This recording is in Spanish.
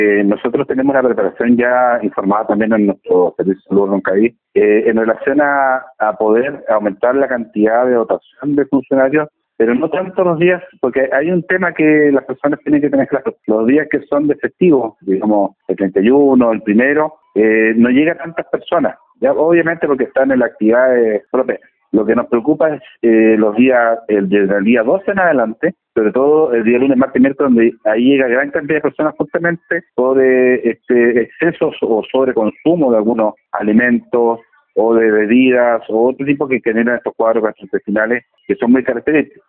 Nosotros tenemos una preparación ya informada también en nuestro servicio de salud Roncaví en relación a poder aumentar la cantidad de dotación de funcionarios, pero no tanto los días, porque hay un tema que las personas tienen que tener claro. Los días que son de festivo, digamos el 31, el primero, no llega a tantas personas, ya obviamente porque están en las actividades propias. Lo que nos preocupa es los días, desde el día 12 en adelante, sobre todo el día lunes, martes y miércoles, donde ahí llega gran cantidad de personas justamente por excesos o sobreconsumo de algunos alimentos o de bebidas o otro tipo que generan estos cuadros gastrointestinales que son muy característicos.